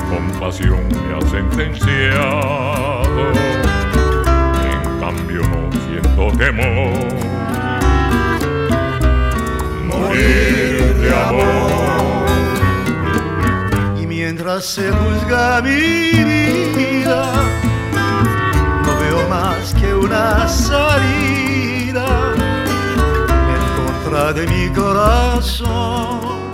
compasión me ha sentenciado. En cambio no siento temor. Morir de amor. Y mientras se juzga mi vida, no veo más que una salida en contra de mi corazón.